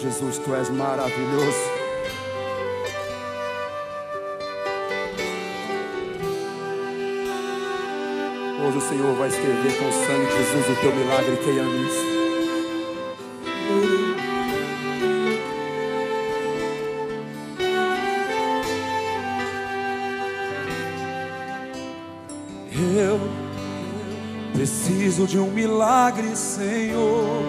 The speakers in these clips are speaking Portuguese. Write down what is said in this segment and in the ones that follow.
Jesus, Tu és maravilhoso. Hoje o Senhor vai escrever com o sangue de Jesus o Teu milagre, creia nisso. Eu preciso de um milagre, Senhor,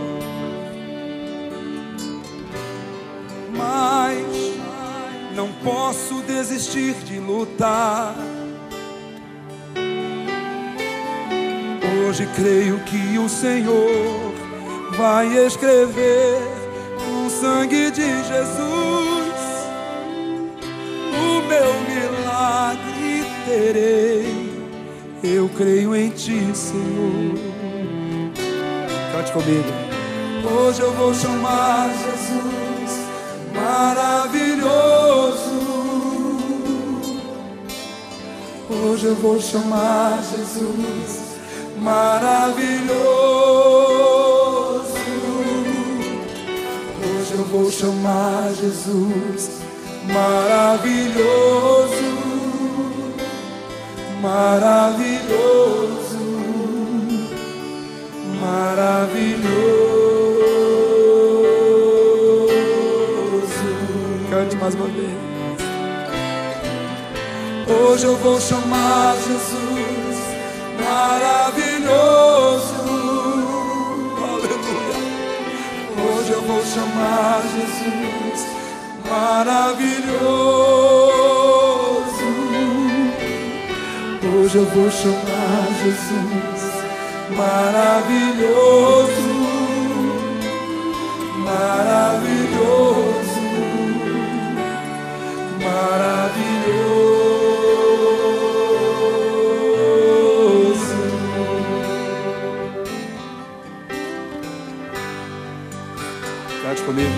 mas não posso desistir de lutar. Hoje creio que o Senhor vai escrever com o sangue de Jesus o meu milagre terei. Eu creio em Ti, Senhor. Cante comigo. Hoje eu vou chamar Jesus maravilhoso. Hoje eu vou chamar Jesus maravilhoso. Hoje eu vou chamar Jesus maravilhoso. Maravilhoso, maravilhoso. Cante mais uma vez. Hoje eu vou chamar Jesus maravilhoso. Aleluia. Hoje eu vou chamar Jesus maravilhoso. Hoje eu vou chamar Jesus maravilhoso, maravilhoso, maravilhoso. Cante comigo.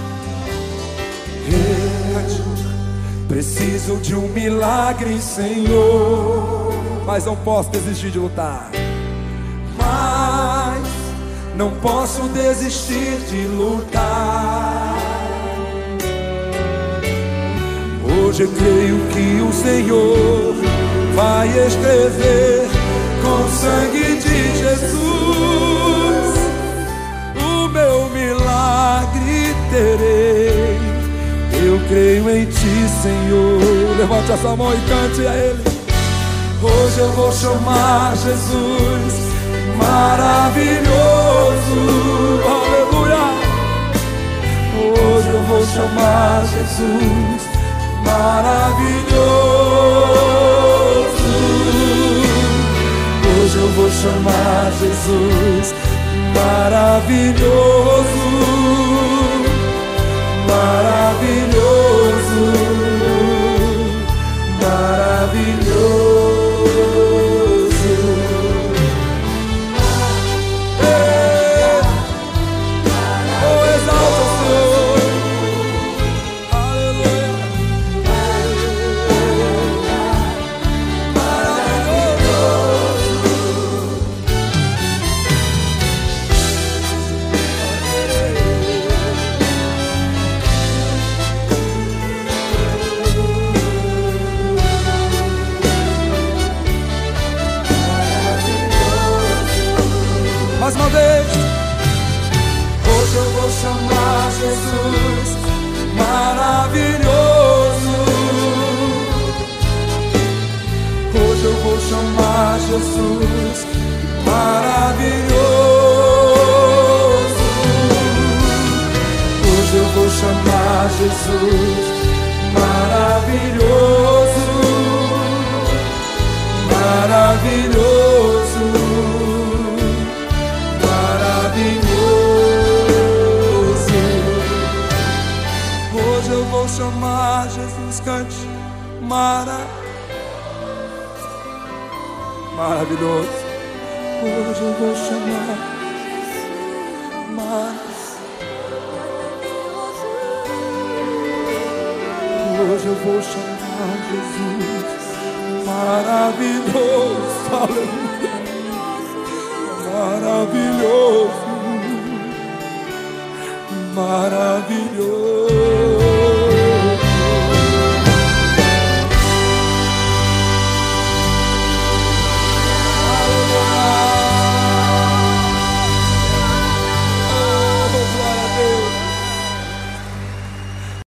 Preciso de um milagre, Senhor, mas não posso desistir de lutar. Mas não posso desistir de lutar. Hoje eu creio que o Senhor vai escrever com o sangue de Jesus o meu milagre terei. Eu creio em Ti, Senhor. Levante a sua mão e cante a Ele. Hoje eu vou chamar Jesus maravilhoso. Aleluia. Hoje eu vou chamar Jesus maravilhoso. Hoje eu vou chamar Jesus maravilhoso. Maravilhoso, maravilhoso. Oh, exalta o Senhor. Aleluia. Mais uma vez. Hoje eu vou chamar Jesus maravilhoso. Hoje eu vou chamar Jesus maravilhoso. Hoje eu vou chamar Jesus maravilhoso. Maravilhoso. Hoje eu vou chamar Jesus, cante maravilhoso. Hoje eu vou chamar Hoje eu vou chamar Jesus maravilhoso. Aleluia. Maravilhoso. Maravilhoso. maravilhoso.